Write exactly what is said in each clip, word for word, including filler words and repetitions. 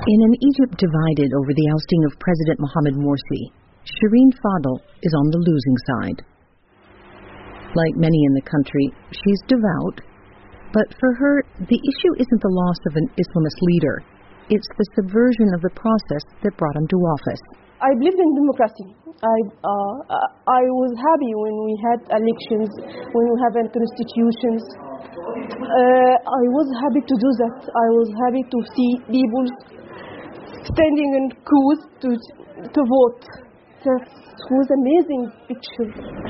In an Egypt divided over the ousting of President Mohamed Morsi, Shireen Fadel is on the losing side. Like many in the country, she's devout, but for her, the issue isn't the loss of an Islamist leader. It's the subversion of the process that brought him to office. I believe in democracy. I, uh, I was happy when we had elections, when we have constitutions. Uh, I was happy to do that. I was happy to see people standing in queues to, to vote. That was an amazing picture.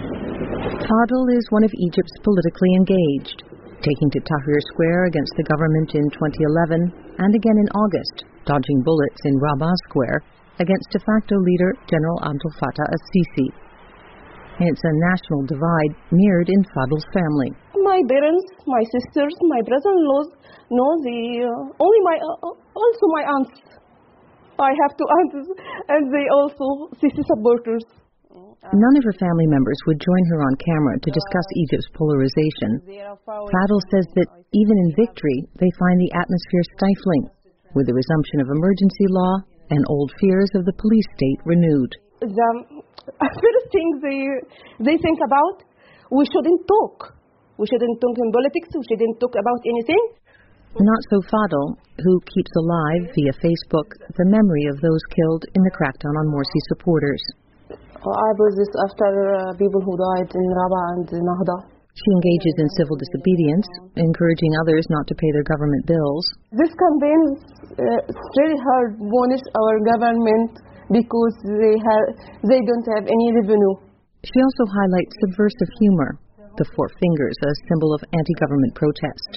Fadel is one of Egypt's politically engaged, taking to Tahrir Square against the government in twenty eleven and again in August, dodging bullets in Rabaa Square against de facto leader General Abdel Fattah al-Sisi. It's a national divide mirrored in Fadel's family. My parents, my sisters, my brother-in-laws, no, they, uh, only my, uh, also my aunts. I have two aunts, and they also Sisi supporters. None of her family members would join her on camera to discuss Egypt's polarization. Fadel says that even in victory, they find the atmosphere stifling, with the resumption of emergency law and old fears of the police state renewed. The first thing they, they think about, we shouldn't talk. We shouldn't talk in politics, we shouldn't talk about anything. Not so Fadel, who keeps alive via Facebook the memory of those killed in the crackdown on Morsi supporters. I was this after uh, people who died in Rabaa and Nahda. She engages in civil disobedience, encouraging others not to pay their government bills. This campaign uh, really hard punish our government because they have they don't have any revenue. She also highlights subversive humor, the four fingers, a symbol of anti-government protest.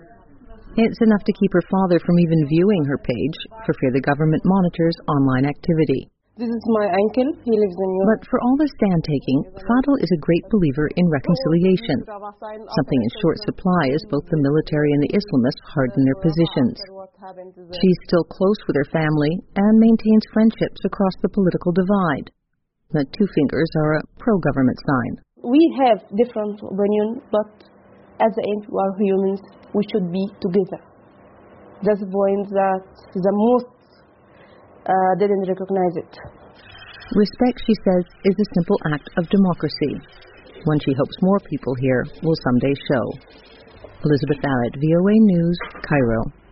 It's enough to keep her father from even viewing her page for fear the government monitors online activity. This is my uncle. He lives in Europe. But for all the stand-taking, Fadel is a great believer in reconciliation, something in short supply as both the military and the Islamists harden their positions. She's still close with her family and maintains friendships across the political divide. The two fingers are a pro-government sign. We have different opinions, but at the end we are humans. We should be together. That's the point that the most Uh, didn't recognize it. Respect, she says, is a simple act of democracy, one she hopes more people here will someday show. Elizabeth Barrett, V O A News, Cairo.